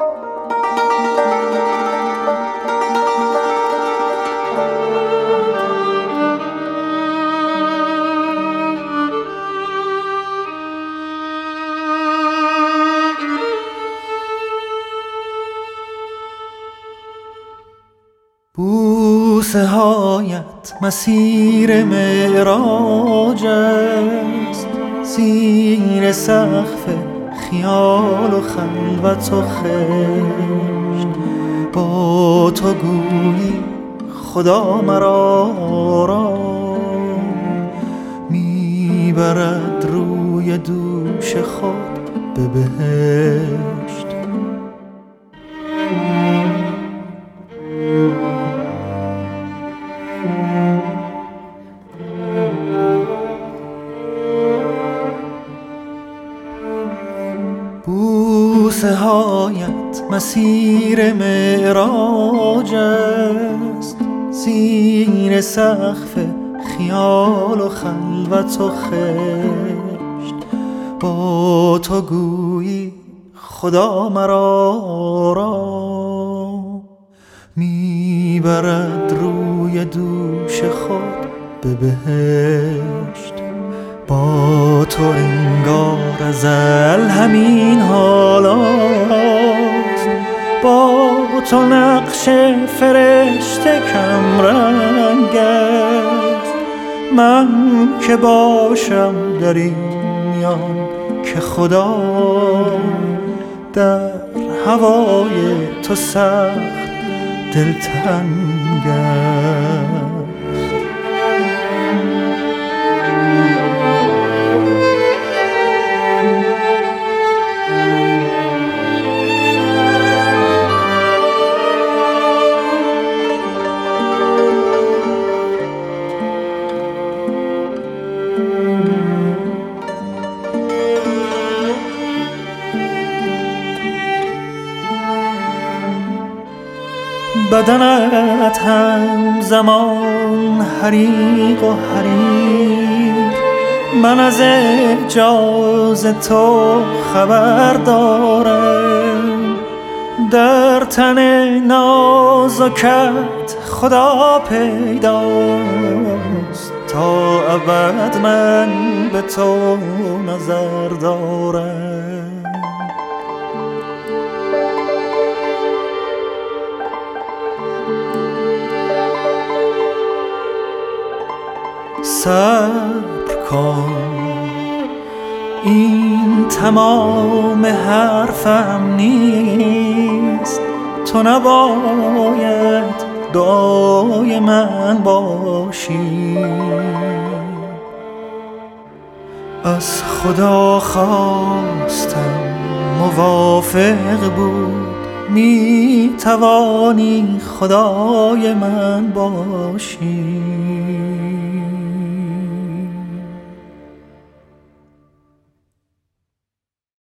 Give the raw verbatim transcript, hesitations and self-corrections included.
بوسه هایت مسیر معراج است، زیر سقف خیال و خلوت و خشت. با تو گویی خدا مرا آرام میبرد روی دوش خود به بهشت. بوسه هایت مسیر معراج است، زیر سقف خیال و خلوت و خشت. با تو گویی خدا مرا آرام میبرد روی دوش خود به بهشت. با تو انگار ازل همین حالاست، با تو نقش فرشته کم رنگ است. من که باشم در این میان که خدا در هوای تو سخت دلتنگ است. بدنت هم زمان حریق و حریر، من از اعجاز تو خبر دارم. در تن نازکت خدا پیداست، تا ابد من به تو نظر دارم. صبر کن، این تمام حرفم نیست. تو نباید دعای من باشی، از خدا خواستم موافق بود. می توانی خدای من باشی.